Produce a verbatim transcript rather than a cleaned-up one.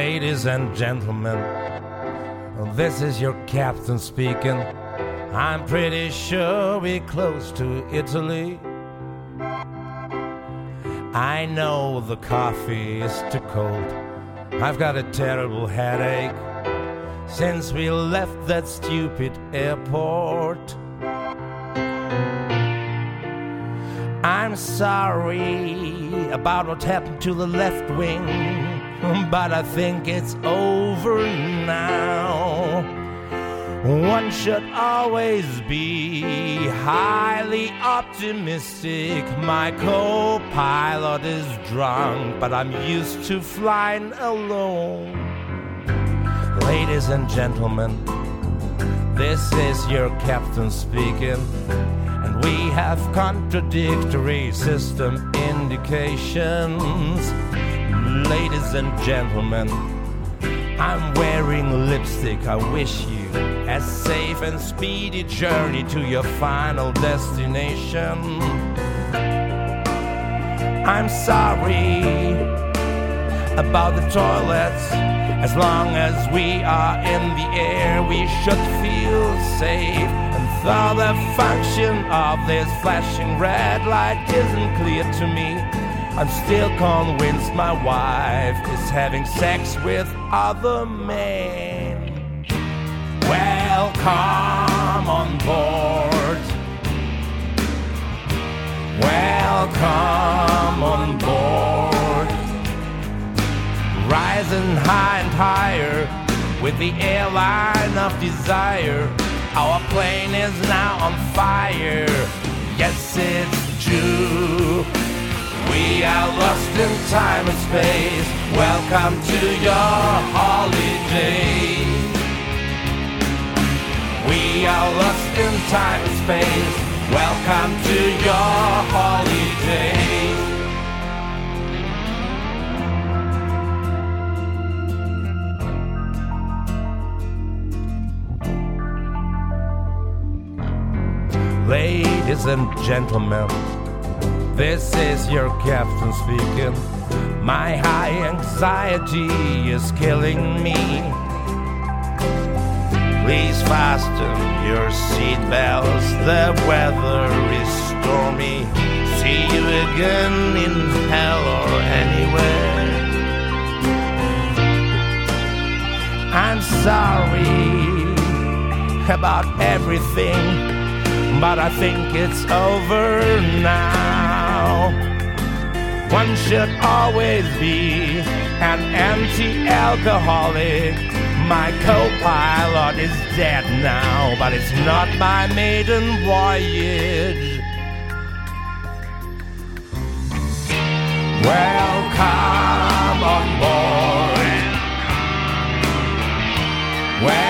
Ladies and gentlemen, this is your captain speaking. I'm pretty sure we're close to Italy. I know the coffee is too cold. I've got a terrible headache since we left that stupid airport. I'm sorry about what happened to the left wing, but I think it's over now. One should always be highly optimistic. My co-pilot is drunk, but I'm used to flying alone. Ladies and gentlemen, this is your captain speaking, and we have contradictory system indications. Ladies and gentlemen, I'm wearing lipstick. I wish you a safe and speedy journey to your final destination. I'm sorry about the toilets. As long as we are in the air, we should feel safe. And though the function of this flashing red light isn't clear to me, I'm still convinced my wife is having sex with other men. Welcome on board. Welcome on board. Rising high and higher with the airline of desire. Our plane is now on fire. Yes, it's true. We are lost in time and space. Welcome to your holiday. We are lost in time and space. Welcome to your holiday. Ladies and gentlemen, this is your captain speaking. My high anxiety is killing me. Please fasten your seatbelts, the weather is stormy. See you again in hell or anywhere. I'm sorry about everything, but I think it's over now. One should always be an anti-alcoholic. My co-pilot is dead now, but it's not my maiden voyage. Welcome on board. Well